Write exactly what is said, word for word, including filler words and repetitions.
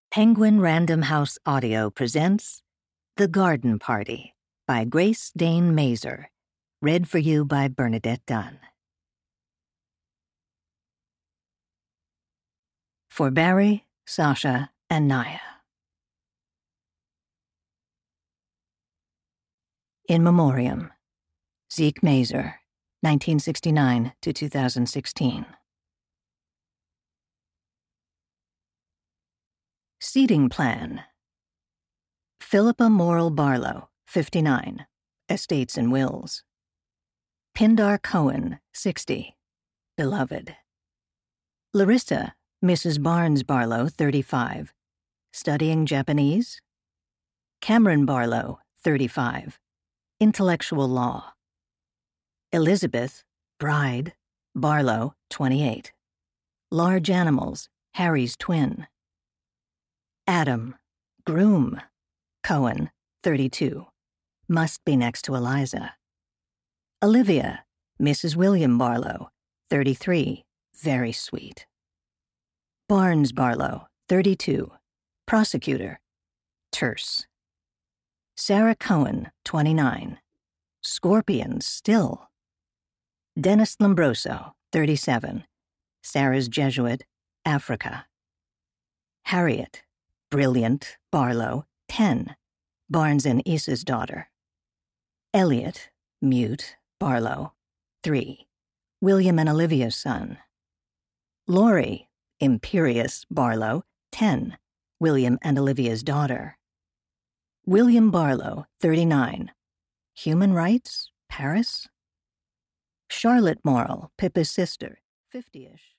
Penguin Random House Audio presents The Garden Party by Grace Dane Mazer, read for you by Bernadette Dunn. For Barry, Sasha, and Naya. In Memoriam, Zeke Mazer, nineteen sixty-nine to two thousand sixteen. Seating plan. Philippa Morrill Barlow, fifty-nine, Estates and Wills. Pindar Cohen, sixty, Beloved. Larissa, Missus Barnes Barlow, thirty-five, Studying Japanese. Cameron Barlow, thirty-five, Intellectual Law. Elizabeth, Bride, Barlow, twenty-eight, Large Animals, Harry's Twin. Adam, Groom, Cohen, thirty-two, Must be next to Eliza. Olivia, Missus William Barlow, thirty-three, Very sweet. Barnes Barlow, thirty-two, Prosecutor, terse. Sarah Cohen, twenty-nine, Scorpions still. Dennis Lombroso, thirty-seven, Sarah's Jesuit, Africa. Harriet, Brilliant, Barlow, ten, Barnes and Issa's Daughter. Elliot, Mute, Barlow, three, William and Olivia's Son. Laurie, Imperious, Barlow, ten, William and Olivia's Daughter. William Barlow, thirty-nine, Human Rights, Paris. Charlotte Morrill, Pippa's sister, fifty-ish.